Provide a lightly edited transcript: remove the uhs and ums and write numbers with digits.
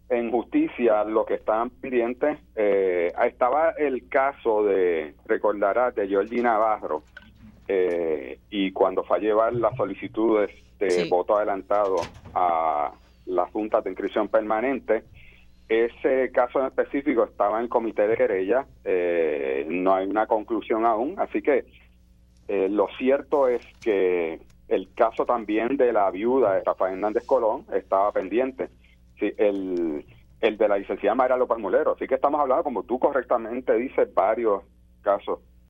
en justicia lo que estaban pendientes, estaba el caso recordarás, de Georgie Navarro, y cuando fue a llevar las solicitudes de voto adelantado a la Junta de Inscripción Permanente, ese caso en específico estaba en el comité de querella, no hay una conclusión aún, así que lo cierto es que el caso también de la viuda de Rafael Hernández Colón estaba pendiente. Sí, el de la licenciada Mayra López Mulero. Así que estamos hablando, como tú correctamente dices, varios casos